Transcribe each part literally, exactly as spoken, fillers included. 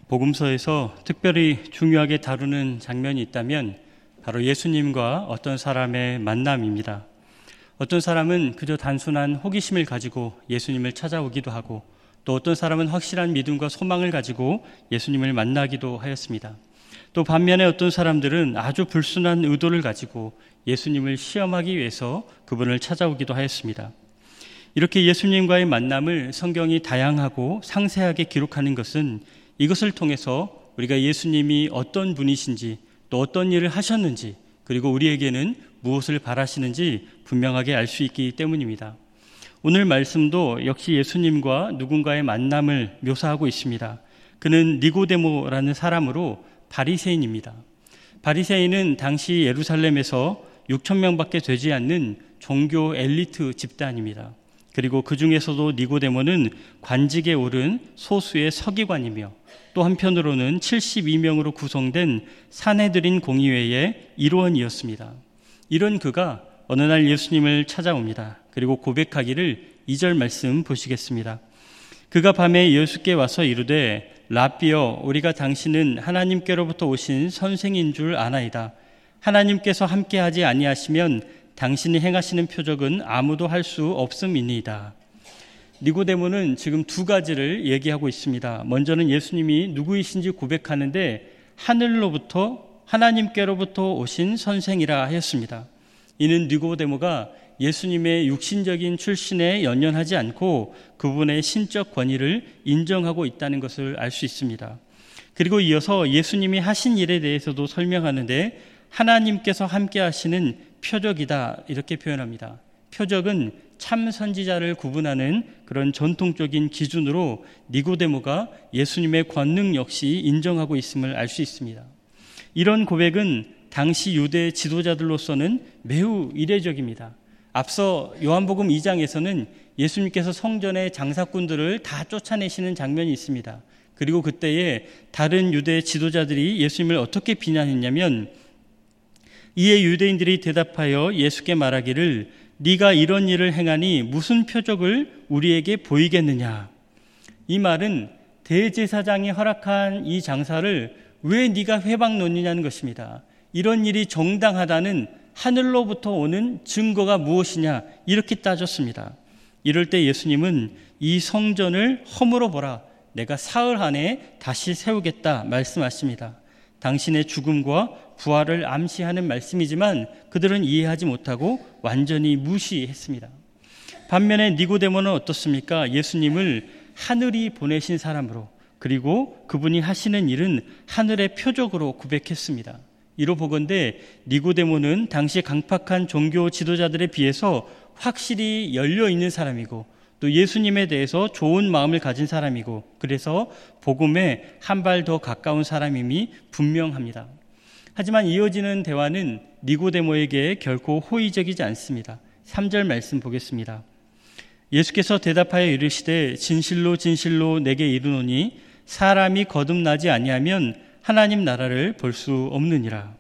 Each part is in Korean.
복음서에서 특별히 중요하게 다루는 장면이 있다면 바로 예수님과 어떤 사람의 만남입니다. 어떤 사람은 그저 단순한 호기심을 가지고 예수님을 찾아오기도 하고, 또 어떤 사람은 확실한 믿음과 소망을 가지고 예수님을 만나기도 하였습니다. 또 반면에 어떤 사람들은 아주 불순한 의도를 가지고 예수님을 시험하기 위해서 그분을 찾아오기도 하였습니다. 이렇게 예수님과의 만남을 성경이 다양하고 상세하게 기록하는 것은 이것을 통해서 우리가 예수님이 어떤 분이신지, 또 어떤 일을 하셨는지, 그리고 우리에게는 무엇을 바라시는지 분명하게 알 수 있기 때문입니다. 오늘 말씀도 역시 예수님과 누군가의 만남을 묘사하고 있습니다. 그는 니고데모라는 사람으로 바리새인입니다. 바리새인은 당시 예루살렘에서 육천 명밖에 되지 않는 종교 엘리트 집단입니다. 그리고 그 중에서도 니고데모는 관직에 오른 소수의 서기관이며, 또 한편으로는 칠십이 명으로 구성된 산헤드린 공의회의 일원이었습니다. 이런 그가 어느 날 예수님을 찾아옵니다. 그리고 고백하기를 이 절 말씀 보시겠습니다. 그가 밤에 예수께 와서 이르되 라삐여, 우리가 당신은 하나님께로부터 오신 선생인 줄 아나이다. 하나님께서 함께하지 아니하시면 당신이 행하시는 표적은 아무도 할 수 없음이니이다. 니고데모는 지금 두 가지를 얘기하고 있습니다. 먼저는 예수님이 누구이신지 고백하는데 하늘로부터 하나님께로부터 오신 선생이라 하였습니다. 이는 니고데모가 예수님의 육신적인 출신에 연연하지 않고 그분의 신적 권위를 인정하고 있다는 것을 알 수 있습니다. 그리고 이어서 예수님이 하신 일에 대해서도 설명하는데 하나님께서 함께 하시는 표적이다, 이렇게 표현합니다. 표적은 참 선지자를 구분하는 그런 전통적인 기준으로 니고데모가 예수님의 권능 역시 인정하고 있음을 알 수 있습니다. 이런 고백은 당시 유대 지도자들로서는 매우 이례적입니다. 앞서 요한복음 이 장에서는 예수님께서 성전의 장사꾼들을 다 쫓아내시는 장면이 있습니다. 그리고 그때에 다른 유대 지도자들이 예수님을 어떻게 비난했냐면, 이에 유대인들이 대답하여 예수께 말하기를 네가 이런 일을 행하니 무슨 표적을 우리에게 보이겠느냐. 이 말은 대제사장이 허락한 이 장사를 왜 네가 회방 놓느냐는 것입니다. 이런 일이 정당하다는 하늘로부터 오는 증거가 무엇이냐, 이렇게 따졌습니다. 이럴 때 예수님은 이 성전을 허물어 보라, 내가 사흘 안에 다시 세우겠다 말씀하십니다. 당신의 죽음과 부활을 암시하는 말씀이지만 그들은 이해하지 못하고 완전히 무시했습니다. 반면에 니고데모는 어떻습니까? 예수님을 하늘이 보내신 사람으로, 그리고 그분이 하시는 일은 하늘의 표적으로 고백했습니다. 이로 보건대 니고데모는 당시 강팍한 종교 지도자들에 비해서 확실히 열려있는 사람이고, 또 예수님에 대해서 좋은 마음을 가진 사람이고, 그래서 복음에 한 발 더 가까운 사람임이 분명합니다. 하지만 이어지는 대화는 니고데모에게 결코 호의적이지 않습니다. 삼 절 말씀 보겠습니다. 예수께서 대답하여 이르시되 진실로 진실로 내게 이르노니 사람이 거듭나지 아니하면 하나님 나라를 볼 수 없느니라.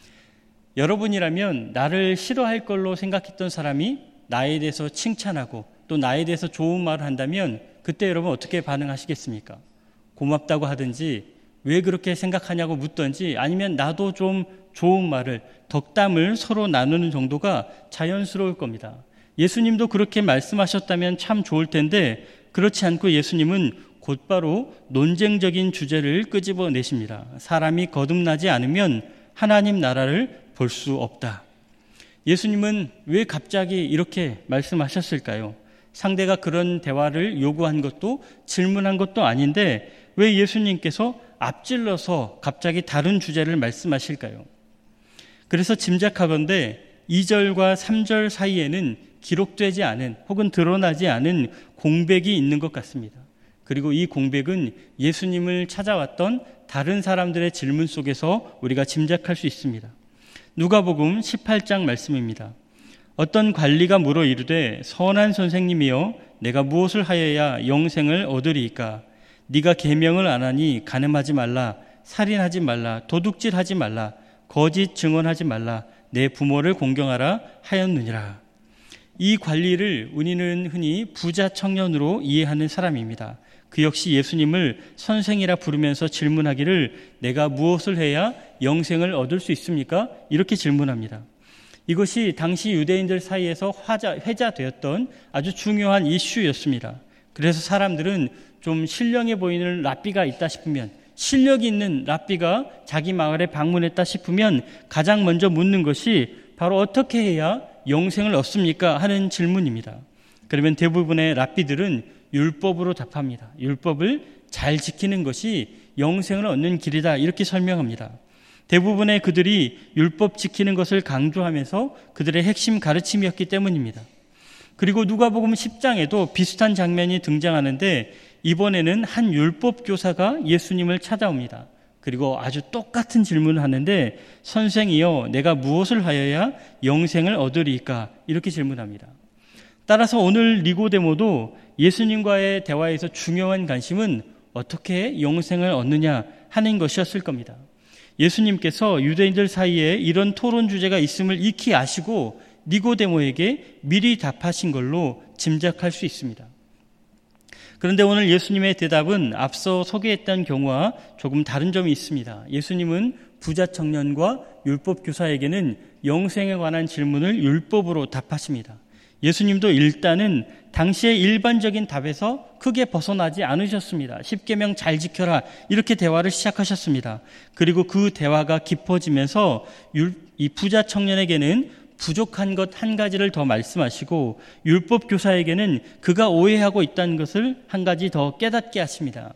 여러분이라면 나를 싫어할 걸로 생각했던 사람이 나에 대해서 칭찬하고 또 나에 대해서 좋은 말을 한다면 그때 여러분 어떻게 반응하시겠습니까? 고맙다고 하든지 왜 그렇게 생각하냐고 묻든지, 아니면 나도 좀 좋은 말을, 덕담을 서로 나누는 정도가 자연스러울 겁니다. 예수님도 그렇게 말씀하셨다면 참 좋을 텐데 그렇지 않고 예수님은 곧바로 논쟁적인 주제를 끄집어내십니다. 사람이 거듭나지 않으면 하나님 나라를 볼 수 없다. 예수님은 왜 갑자기 이렇게 말씀하셨을까요? 상대가 그런 대화를 요구한 것도 질문한 것도 아닌데 왜 예수님께서 앞질러서 갑자기 다른 주제를 말씀하실까요? 그래서 짐작하건대 이 절과 삼 절 사이에는 기록되지 않은 혹은 드러나지 않은 공백이 있는 것 같습니다. 그리고 이 공백은 예수님을 찾아왔던 다른 사람들의 질문 속에서 우리가 짐작할 수 있습니다. 누가복음 십팔 장 말씀입니다. 어떤 관리가 물어 이르되 선한 선생님이여 내가 무엇을 하여야 영생을 얻으리이까? 네가 계명을 안 하니 간음하지 말라, 살인하지 말라, 도둑질하지 말라, 거짓 증언하지 말라, 내 부모를 공경하라 하였느니라. 이 관리를 우리는 흔히 부자 청년으로 이해하는 사람입니다. 그 역시 예수님을 선생이라 부르면서 질문하기를 내가 무엇을 해야 영생을 얻을 수 있습니까? 이렇게 질문합니다. 이것이 당시 유대인들 사이에서 화자, 회자되었던 아주 중요한 이슈였습니다. 그래서 사람들은 좀 신령해 보이는 랍비가 있다 싶으면, 실력이 있는 랍비가 자기 마을에 방문했다 싶으면 가장 먼저 묻는 것이 바로 어떻게 해야 영생을 얻습니까? 하는 질문입니다. 그러면 대부분의 랍비들은 율법으로 답합니다. 율법을 잘 지키는 것이 영생을 얻는 길이다, 이렇게 설명합니다. 대부분의 그들이 율법 지키는 것을 강조하면서 그들의 핵심 가르침이었기 때문입니다. 그리고 누가복음 십 장에도 비슷한 장면이 등장하는데 이번에는 한 율법 교사가 예수님을 찾아옵니다. 그리고 아주 똑같은 질문을 하는데 선생이여 내가 무엇을 하여야 영생을 얻으리까? 이렇게 질문합니다. 따라서 오늘 니고데모도 예수님과의 대화에서 중요한 관심은 어떻게 영생을 얻느냐 하는 것이었을 겁니다. 예수님께서 유대인들 사이에 이런 토론 주제가 있음을 익히 아시고 니고데모에게 미리 답하신 걸로 짐작할 수 있습니다. 그런데 오늘 예수님의 대답은 앞서 소개했던 경우와 조금 다른 점이 있습니다. 예수님은 부자 청년과 율법 교사에게는 영생에 관한 질문을 율법으로 답하십니다. 예수님도 일단은 당시의 일반적인 답에서 크게 벗어나지 않으셨습니다. 십계명 잘 지켜라, 이렇게 대화를 시작하셨습니다. 그리고 그 대화가 깊어지면서 이 부자 청년에게는 부족한 것 한 가지를 더 말씀하시고 율법 교사에게는 그가 오해하고 있다는 것을 한 가지 더 깨닫게 하십니다.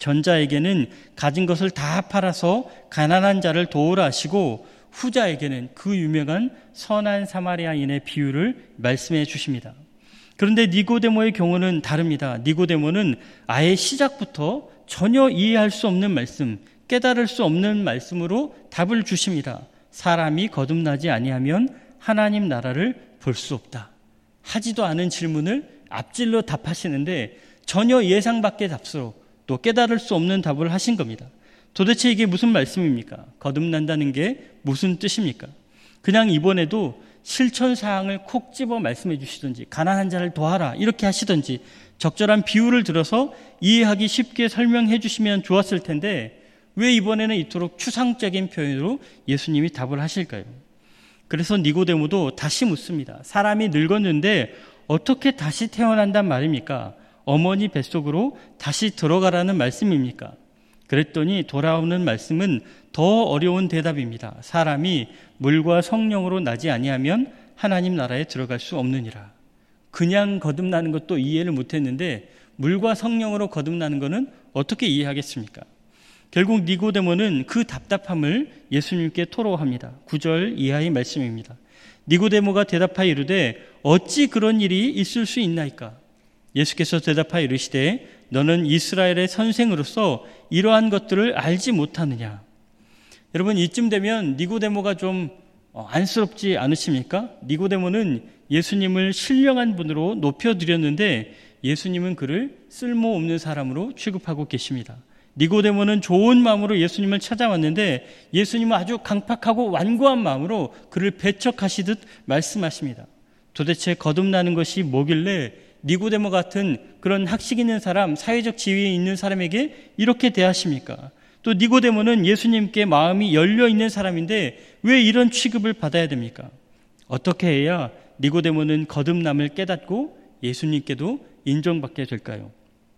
전자에게는 가진 것을 다 팔아서 가난한 자를 도우라 하시고 후자에게는 그 유명한 선한 사마리아인의 비유를 말씀해 주십니다. 그런데 니고데모의 경우는 다릅니다. 니고데모는 아예 시작부터 전혀 이해할 수 없는 말씀, 깨달을 수 없는 말씀으로 답을 주십니다. 사람이 거듭나지 아니하면 하나님 나라를 볼 수 없다. 하지도 않은 질문을 앞질러 답하시는데 전혀 예상 밖의 답수로 또 깨달을 수 없는 답을 하신 겁니다. 도대체 이게 무슨 말씀입니까? 거듭난다는 게 무슨 뜻입니까? 그냥 이번에도 실천사항을 콕 집어 말씀해 주시든지 가난한 자를 도와라 이렇게 하시든지 적절한 비유를 들어서 이해하기 쉽게 설명해 주시면 좋았을 텐데 왜 이번에는 이토록 추상적인 표현으로 예수님이 답을 하실까요? 그래서 니고데모도 다시 묻습니다. 사람이 늙었는데 어떻게 다시 태어난단 말입니까? 어머니 뱃속으로 다시 들어가라는 말씀입니까? 그랬더니 돌아오는 말씀은 더 어려운 대답입니다. 사람이 물과 성령으로 나지 아니하면 하나님 나라에 들어갈 수 없느니라. 그냥 거듭나는 것도 이해를 못했는데 물과 성령으로 거듭나는 것은 어떻게 이해하겠습니까? 결국 니고데모는 그 답답함을 예수님께 토로합니다. 구 절 이하의 말씀입니다. 니고데모가 대답하여 이르되 어찌 그런 일이 있을 수 있나이까? 예수께서 대답하여 이르시되 너는 이스라엘의 선생으로서 이러한 것들을 알지 못하느냐? 여러분 이쯤 되면 니고데모가 좀 안쓰럽지 않으십니까? 니고데모는 예수님을 신령한 분으로 높여드렸는데 예수님은 그를 쓸모없는 사람으로 취급하고 계십니다. 니고데모는 좋은 마음으로 예수님을 찾아왔는데 예수님은 아주 강팍하고 완고한 마음으로 그를 배척하시듯 말씀하십니다. 도대체 거듭나는 것이 뭐길래 니고데모 같은 그런 학식 있는 사람, 사회적 지위에 있는 사람에게 이렇게 대하십니까? 또 니고데모는 예수님께 마음이 열려있는 사람인데 왜 이런 취급을 받아야 됩니까? 어떻게 해야 니고데모는 거듭남을 깨닫고 예수님께도 인정받게 될까요?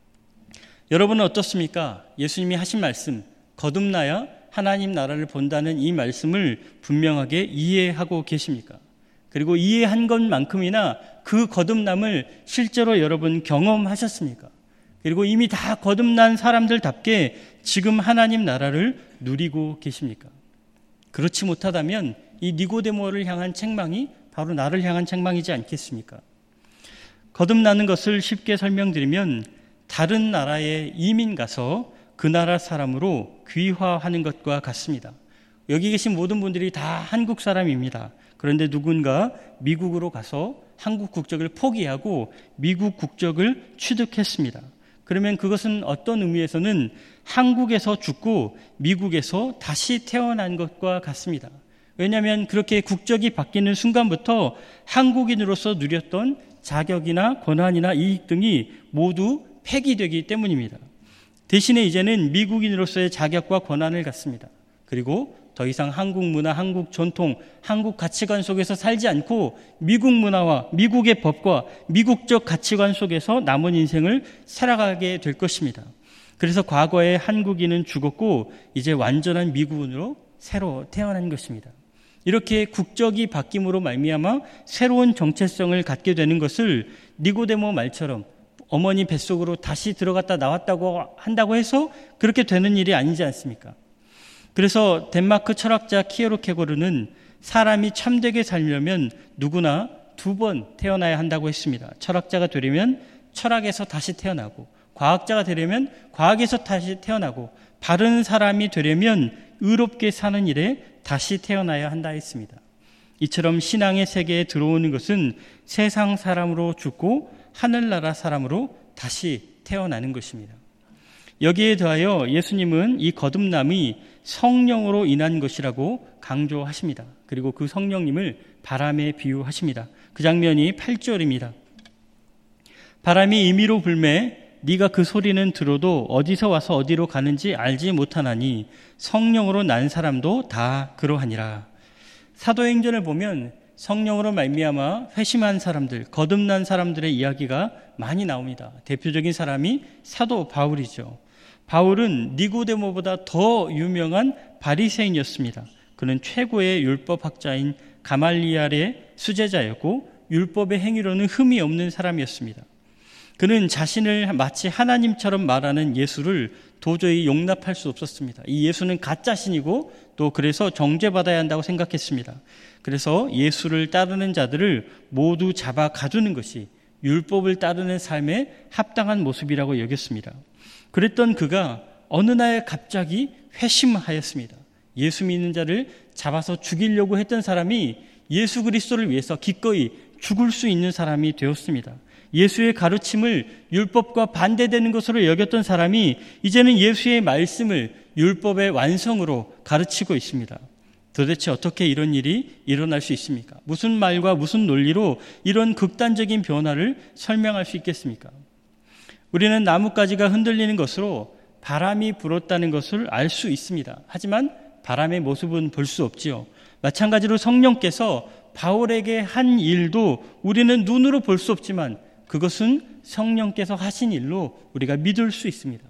여러분은 어떻습니까? 예수님이 하신 말씀, 거듭나야 하나님 나라를 본다는 이 말씀을 분명하게 이해하고 계십니까? 그리고 이해한 것만큼이나 그 거듭남을 실제로 여러분 경험하셨습니까? 그리고 이미 다 거듭난 사람들답게 지금 하나님 나라를 누리고 계십니까? 그렇지 못하다면 이 니고데모를 향한 책망이 바로 나를 향한 책망이지 않겠습니까? 거듭나는 것을 쉽게 설명드리면 다른 나라에 이민 가서 그 나라 사람으로 귀화하는 것과 같습니다. 여기 계신 모든 분들이 다 한국 사람입니다. 그런데 누군가 미국으로 가서 한국 국적을 포기하고 미국 국적을 취득했습니다. 그러면 그것은 어떤 의미에서는 한국에서 죽고 미국에서 다시 태어난 것과 같습니다. 왜냐하면 그렇게 국적이 바뀌는 순간부터 한국인으로서 누렸던 자격이나 권한이나 이익 등이 모두 폐기되기 때문입니다. 대신에 이제는 미국인으로서의 자격과 권한을 갖습니다. 그리고 더 이상 한국 문화, 한국 전통, 한국 가치관 속에서 살지 않고 미국 문화와 미국의 법과 미국적 가치관 속에서 남은 인생을 살아가게 될 것입니다. 그래서 과거에 한국인은 죽었고 이제 완전한 미국인으로 새로 태어난 것입니다. 이렇게 국적이 바뀜으로 말미암아 새로운 정체성을 갖게 되는 것을 니고데모 말처럼 어머니 뱃속으로 다시 들어갔다 나왔다고 한다고 해서 그렇게 되는 일이 아니지 않습니까? 그래서 덴마크 철학자 키에로케고르는 사람이 참되게 살려면 누구나 두 번 태어나야 한다고 했습니다. 철학자가 되려면 철학에서 다시 태어나고, 과학자가 되려면 과학에서 다시 태어나고, 바른 사람이 되려면 의롭게 사는 일에 다시 태어나야 한다 했습니다. 이처럼 신앙의 세계에 들어오는 것은 세상 사람으로 죽고 하늘나라 사람으로 다시 태어나는 것입니다. 여기에 더하여 예수님은 이 거듭남이 성령으로 인한 것이라고 강조하십니다. 그리고 그 성령님을 바람에 비유하십니다. 그 장면이 팔 절입니다. 바람이 임의로 불매 네가 그 소리는 들어도 어디서 와서 어디로 가는지 알지 못하나니 성령으로 난 사람도 다 그러하니라. 사도행전을 보면 성령으로 말미암아 회심한 사람들, 거듭난 사람들의 이야기가 많이 나옵니다. 대표적인 사람이 사도 바울이죠. 바울은 니고데모보다 더 유명한 바리새인이었습니다. 그는 최고의 율법학자인 가말리알의 수제자였고 율법의 행위로는 흠이 없는 사람이었습니다. 그는 자신을 마치 하나님처럼 말하는 예수를 도저히 용납할 수 없었습니다. 이 예수는 가짜신이고 또 그래서 정죄받아야 한다고 생각했습니다. 그래서 예수를 따르는 자들을 모두 잡아 가두는 것이 율법을 따르는 삶에 합당한 모습이라고 여겼습니다. 그랬던 그가 어느 날 갑자기 회심하였습니다. 예수 믿는 자를 잡아서 죽이려고 했던 사람이 예수 그리스도를 위해서 기꺼이 죽을 수 있는 사람이 되었습니다. 예수의 가르침을 율법과 반대되는 것으로 여겼던 사람이 이제는 예수의 말씀을 율법의 완성으로 가르치고 있습니다. 도대체 어떻게 이런 일이 일어날 수 있습니까? 무슨 말과 무슨 논리로 이런 극단적인 변화를 설명할 수 있겠습니까? 우리는 나뭇가지가 흔들리는 것으로 바람이 불었다는 것을 알 수 있습니다. 하지만 바람의 모습은 볼 수 없지요. 마찬가지로 성령께서 바울에게 한 일도 우리는 눈으로 볼 수 없지만 그것은 성령께서 하신 일로 우리가 믿을 수 있습니다.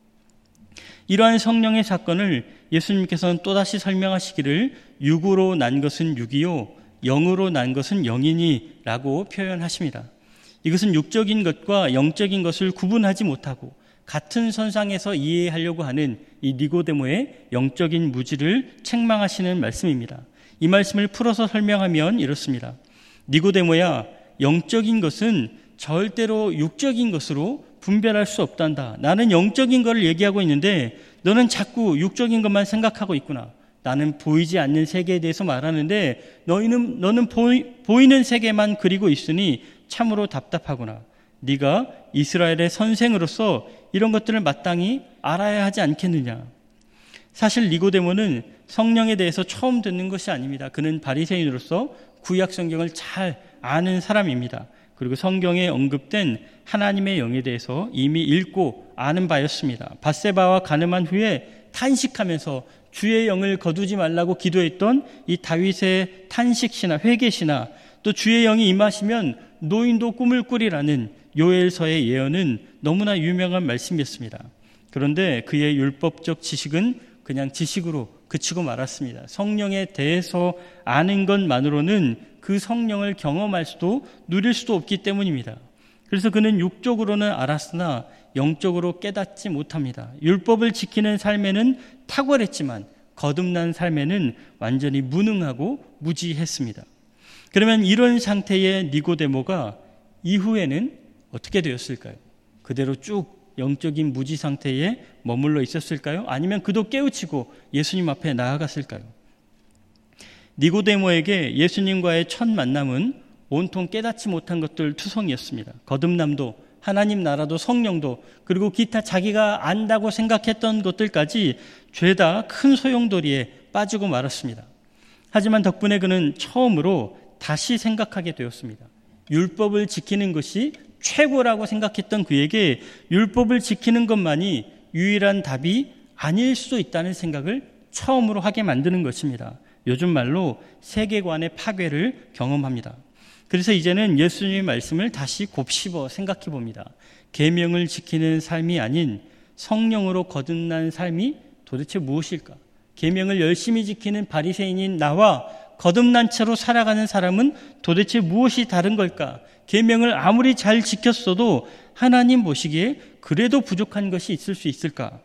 이러한 성령의 사건을 예수님께서는 또다시 설명하시기를 육으로 난 것은 육이요 영으로 난 것은 영이니 라고 표현하십니다. 이것은 육적인 것과 영적인 것을 구분하지 못하고 같은 선상에서 이해하려고 하는 이 니고데모의 영적인 무지를 책망하시는 말씀입니다. 이 말씀을 풀어서 설명하면 이렇습니다. 니고데모야, 영적인 것은 절대로 육적인 것으로 분별할 수 없단다. 나는 영적인 것을 얘기하고 있는데 너는 자꾸 육적인 것만 생각하고 있구나. 나는 보이지 않는 세계에 대해서 말하는데 너희는, 너는 보이, 보이는 세계만 그리고 있으니 참으로 답답하구나. 네가 이스라엘의 선생으로서 이런 것들을 마땅히 알아야 하지 않겠느냐. 사실 니고데모는 성령에 대해서 처음 듣는 것이 아닙니다. 그는 바리새인으로서 구약 성경을 잘 아는 사람입니다. 그리고 성경에 언급된 하나님의 영에 대해서 이미 읽고 아는 바였습니다. 밧세바와 간음한 후에 탄식하면서 주의 영을 거두지 말라고 기도했던 이 다윗의 탄식시나 회개시나 또 주의 영이 임하시면 노인도 꿈을 꾸리라는 요엘서의 예언은 너무나 유명한 말씀이었습니다. 그런데 그의 율법적 지식은 그냥 지식으로 그치고 말았습니다. 성령에 대해서 아는 것만으로는 그 성령을 경험할 수도 누릴 수도 없기 때문입니다. 그래서 그는 육적으로는 알았으나 영적으로 깨닫지 못합니다. 율법을 지키는 삶에는 탁월했지만 거듭난 삶에는 완전히 무능하고 무지했습니다. 그러면 이런 상태의 니고데모가 이후에는 어떻게 되었을까요? 그대로 쭉 영적인 무지 상태에 머물러 있었을까요? 아니면 그도 깨우치고 예수님 앞에 나아갔을까요? 니고데모에게 예수님과의 첫 만남은 온통 깨닫지 못한 것들 투성이었습니다. 거듭남도, 하나님 나라도, 성령도, 그리고 기타 자기가 안다고 생각했던 것들까지 죄다 큰 소용돌이에 빠지고 말았습니다. 하지만 덕분에 그는 처음으로 다시 생각하게 되었습니다. 율법을 지키는 것이 최고라고 생각했던 그에게 율법을 지키는 것만이 유일한 답이 아닐 수도 있다는 생각을 처음으로 하게 만드는 것입니다. 요즘 말로 세계관의 파괴를 경험합니다. 그래서 이제는 예수님의 말씀을 다시 곱씹어 생각해 봅니다. 계명을 지키는 삶이 아닌 성령으로 거듭난 삶이 도대체 무엇일까? 계명을 열심히 지키는 바리새인인 나와 거듭난 채로 살아가는 사람은 도대체 무엇이 다른 걸까? 계명을 아무리 잘 지켰어도 하나님 보시기에 그래도 부족한 것이 있을 수 있을까?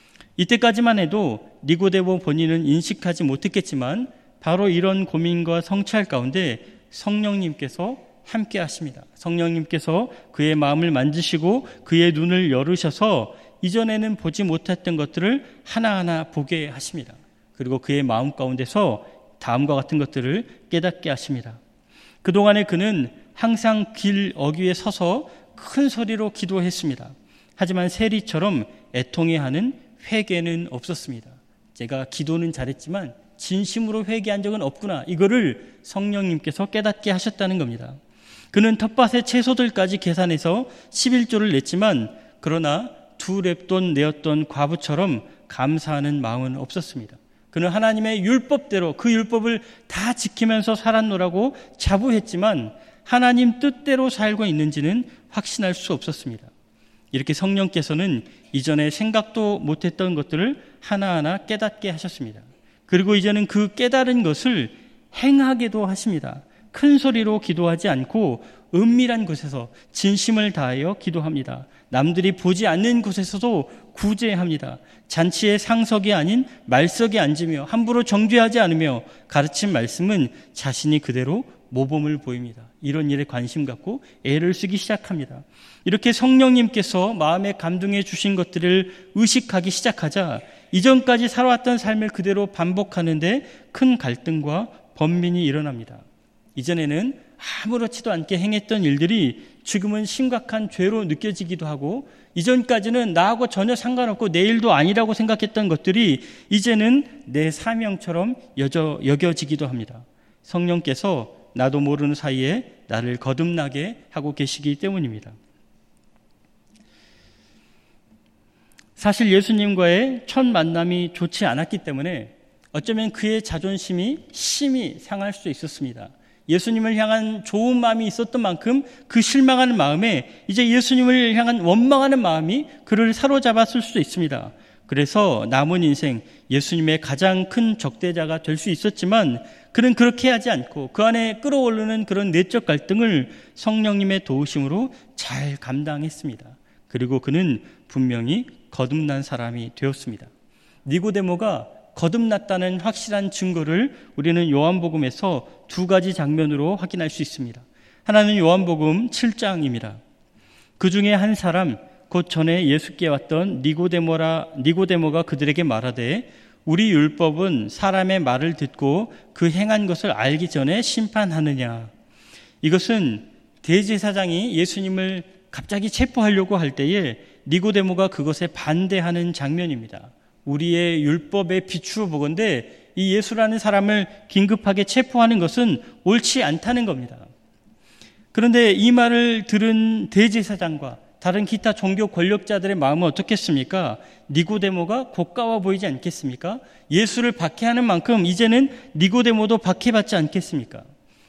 이때까지만 해도 니고데모 본인은 인식하지 못했겠지만 바로 이런 고민과 성찰 가운데 성령님께서 함께 하십니다. 성령님께서 그의 마음을 만지시고 그의 눈을 열으셔서 이전에는 보지 못했던 것들을 하나하나 보게 하십니다. 그리고 그의 마음 가운데서 다음과 같은 것들을 깨닫게 하십니다. 그동안에 그는 항상 길 어귀에 서서 큰 소리로 기도했습니다. 하지만 세리처럼 애통해하는 회개는 없었습니다. 제가 기도는 잘했지만 진심으로 회개한 적은 없구나. 이거를 성령님께서 깨닫게 하셨다는 겁니다. 그는 텃밭의 채소들까지 계산해서 십일조를 냈지만 그러나 두 렙돈 내었던 과부처럼 감사하는 마음은 없었습니다. 그는 하나님의 율법대로 그 율법을 다 지키면서 살았노라고 자부했지만 하나님 뜻대로 살고 있는지는 확신할 수 없었습니다. 이렇게 성령께서는 이전에 생각도 못했던 것들을 하나하나 깨닫게 하셨습니다. 그리고 이제는 그 깨달은 것을 행하게도 하십니다. 큰 소리로 기도하지 않고 은밀한 곳에서 진심을 다하여 기도합니다. 남들이 보지 않는 곳에서도 구제합니다. 잔치의 상석이 아닌 말석에 앉으며 함부로 정죄하지 않으며 가르친 말씀은 자신이 그대로 모범을 보입니다. 이런 일에 관심 갖고 애를 쓰기 시작합니다. 이렇게 성령님께서 마음에 감동해 주신 것들을 의식하기 시작하자 이전까지 살아왔던 삶을 그대로 반복하는데 큰 갈등과 번민이 일어납니다. 이전에는 아무렇지도 않게 행했던 일들이 지금은 심각한 죄로 느껴지기도 하고 이전까지는 나하고 전혀 상관없고 내 일도 아니라고 생각했던 것들이 이제는 내 사명처럼 여겨, 여겨지기도 합니다. 성령께서 나도 모르는 사이에 나를 거듭나게 하고 계시기 때문입니다. 사실 예수님과의 첫 만남이 좋지 않았기 때문에 어쩌면 그의 자존심이 심히 상할 수 있었습니다. 예수님을 향한 좋은 마음이 있었던 만큼 그 실망하는 마음에 이제 예수님을 향한 원망하는 마음이 그를 사로잡았을 수도 있습니다. 그래서 남은 인생 예수님의 가장 큰 적대자가 될 수 있었지만 그는 그렇게 하지 않고 그 안에 끌어오르는 그런 내적 갈등을 성령님의 도우심으로 잘 감당했습니다. 그리고 그는 분명히 거듭난 사람이 되었습니다. 니고데모가 거듭났다는 확실한 증거를 우리는 요한복음에서 두 가지 장면으로 확인할 수 있습니다. 하나는 요한복음 칠 장입니다. 그 중에 한 사람, 곧 전에 예수께 왔던 니고데모라, 니고데모가 그들에게 말하되 우리 율법은 사람의 말을 듣고 그 행한 것을 알기 전에 심판하느냐. 이것은 대제사장이 예수님을 갑자기 체포하려고 할 때에 니고데모가 그것에 반대하는 장면입니다. 우리의 율법에 비추어 보건대 이 예수라는 사람을 긴급하게 체포하는 것은 옳지 않다는 겁니다. 그런데 이 말을 들은 대제사장과 다른 기타 종교 권력자들의 마음은 어떻겠습니까? 니고데모가 고가워 보이지 않겠습니까? 예수를 박해하는 만큼 이제는 니고데모도 박해받지 않겠습니까?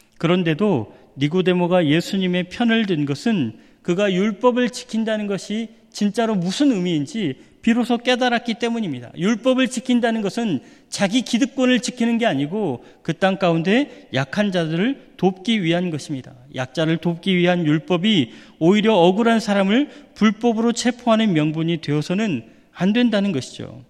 그런데도 니고데모가 예수님의 편을 든 것은 그가 율법을 지킨다는 것이 진짜로 무슨 의미인지 비로소 깨달았기 때문입니다. 율법을 지킨다는 것은 자기 기득권을 지키는 게 아니고 그 땅 가운데 약한 자들을 돕기 위한 것입니다. 약자를 돕기 위한 율법이 오히려 억울한 사람을 불법으로 체포하는 명분이 되어서는 안 된다는 것이죠.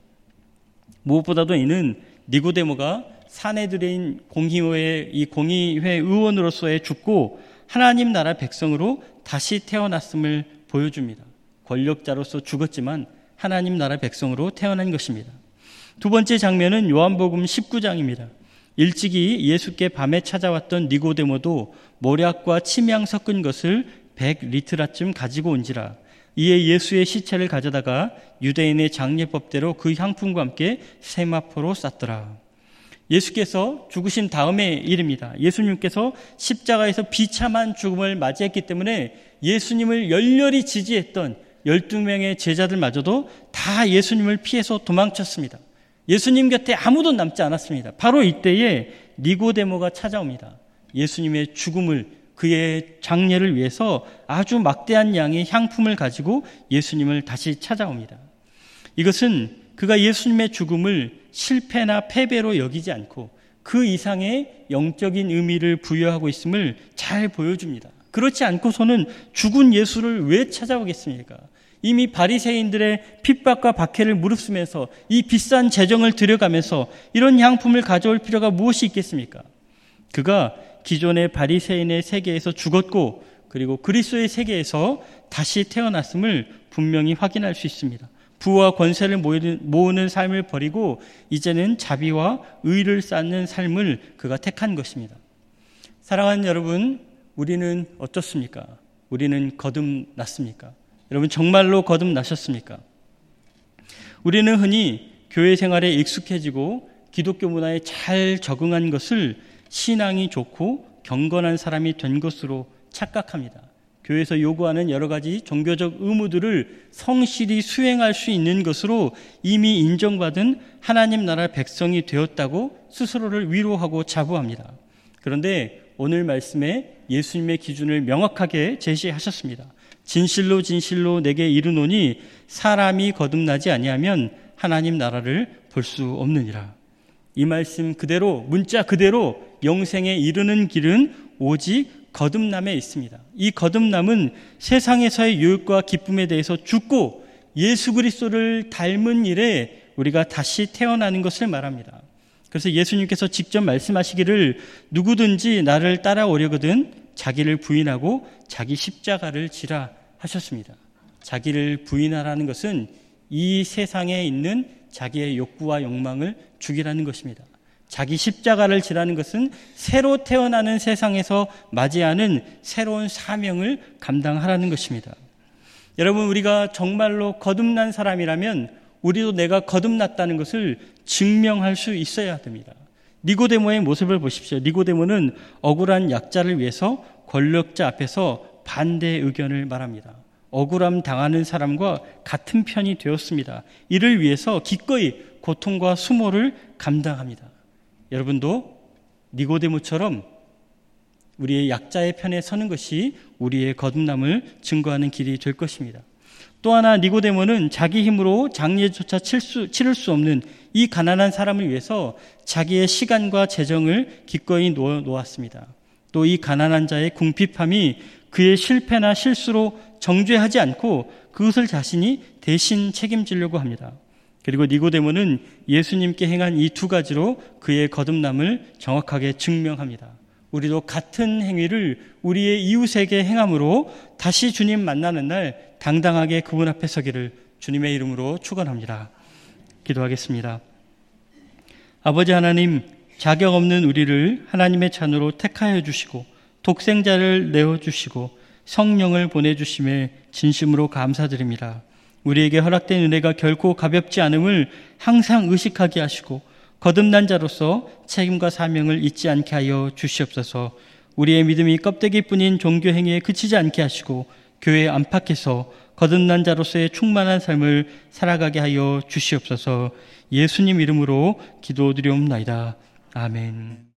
무엇보다도 이는 니고데모가 사내들인 공의회, 이 공의회 의원으로서의 죽고 하나님 나라 백성으로 다시 태어났음을 보여줍니다. 권력자로서 죽었지만 하나님 나라 백성으로 태어난 것입니다. 두 번째 장면은 요한복음 십구 장입니다. 일찍이 예수께 밤에 찾아왔던 니고데모도 모략과 침향 섞은 것을 백 리트라쯤 가지고 온지라. 이에 예수의 시체를 가져다가 유대인의 장례법대로 그 향품과 함께 세마포로 쌌더라. 예수께서 죽으신 다음의 일입니다. 예수님께서 십자가에서 비참한 죽음을 맞이했기 때문에 예수님을 열렬히 지지했던 열두 명의 제자들마저도 다 예수님을 피해서 도망쳤습니다. 예수님 곁에 아무도 남지 않았습니다. 바로 이때에 니고데모가 찾아옵니다. 예수님의 죽음을, 그의 장례를 위해서 아주 막대한 양의 향품을 가지고 예수님을 다시 찾아옵니다. 이것은 그가 예수님의 죽음을 실패나 패배로 여기지 않고 그 이상의 영적인 의미를 부여하고 있음을 잘 보여줍니다. 그렇지 않고서는 죽은 예수를 왜 찾아오겠습니까? 이미 바리새인들의 핍박과 박해를 무릅쓰면서 이 비싼 재정을 들여가면서 이런 향품을 가져올 필요가 무엇이 있겠습니까? 그가 기존의 바리새인의 세계에서 죽었고 그리고 그리스도의 세계에서 다시 태어났음을 분명히 확인할 수 있습니다. 부와 권세를 모으는 삶을 버리고 이제는 자비와 의를 쌓는 삶을 그가 택한 것입니다. 사랑하는 여러분, 우리는 어떻습니까? 우리는 거듭났습니까? 여러분 정말로 거듭나셨습니까? 우리는 흔히 교회 생활에 익숙해지고 기독교 문화에 잘 적응한 것을 신앙이 좋고 경건한 사람이 된 것으로 착각합니다. 교회에서 요구하는 여러 가지 종교적 의무들을 성실히 수행할 수 있는 것으로 이미 인정받은 하나님 나라 백성이 되었다고 스스로를 위로하고 자부합니다. 그런데 오늘 말씀에 예수님의 기준을 명확하게 제시하셨습니다. 진실로 진실로 내게 이르노니 사람이 거듭나지 아니하면 하나님 나라를 볼 수 없느니라. 이 말씀 그대로, 문자 그대로 영생에 이르는 길은 오직 거듭남에 있습니다. 이 거듭남은 세상에서의 유익과 기쁨에 대해서 죽고 예수 그리스도를 닮은 일에 우리가 다시 태어나는 것을 말합니다. 그래서 예수님께서 직접 말씀하시기를 누구든지 나를 따라오려거든 자기를 부인하고 자기 십자가를 지라 하셨습니다. 자기를 부인하라는 것은 이 세상에 있는 자기의 욕구와 욕망을 죽이라는 것입니다. 자기 십자가를 지라는 것은 새로 태어나는 세상에서 맞이하는 새로운 사명을 감당하라는 것입니다. 여러분, 우리가 정말로 거듭난 사람이라면 우리도 내가 거듭났다는 것을 증명할 수 있어야 됩니다. 니고데모의 모습을 보십시오. 니고데모는 억울한 약자를 위해서 권력자 앞에서 반대 의견을 말합니다. 억울함 당하는 사람과 같은 편이 되었습니다. 이를 위해서 기꺼이 고통과 수모를 감당합니다. 여러분도 니고데모처럼 우리의 약자의 편에 서는 것이 우리의 거듭남을 증거하는 길이 될 것입니다. 또 하나 니고데모는 자기 힘으로 장례조차 칠 수, 치를 수 없는 이 가난한 사람을 위해서 자기의 시간과 재정을 기꺼이 놓아 놓았습니다. 또 이 가난한 자의 궁핍함이 그의 실패나 실수로 정죄하지 않고 그것을 자신이 대신 책임지려고 합니다. 그리고 니고데모는 예수님께 행한 이 두 가지로 그의 거듭남을 정확하게 증명합니다. 우리도 같은 행위를 우리의 이웃에게 행함으로 다시 주님 만나는 날 당당하게 그분 앞에 서기를 주님의 이름으로 축원합니다. 기도하겠습니다. 아버지 하나님, 자격 없는 우리를 하나님의 자녀로 택하여 주시고 독생자를 내어주시고 성령을 보내주심에 진심으로 감사드립니다. 우리에게 허락된 은혜가 결코 가볍지 않음을 항상 의식하게 하시고 거듭난 자로서 책임과 사명을 잊지 않게 하여 주시옵소서. 우리의 믿음이 껍데기뿐인 종교 행위에 그치지 않게 하시고 교회 안팎에서 거듭난 자로서의 충만한 삶을 살아가게 하여 주시옵소서. 예수님 이름으로 기도드리옵나이다. 아멘.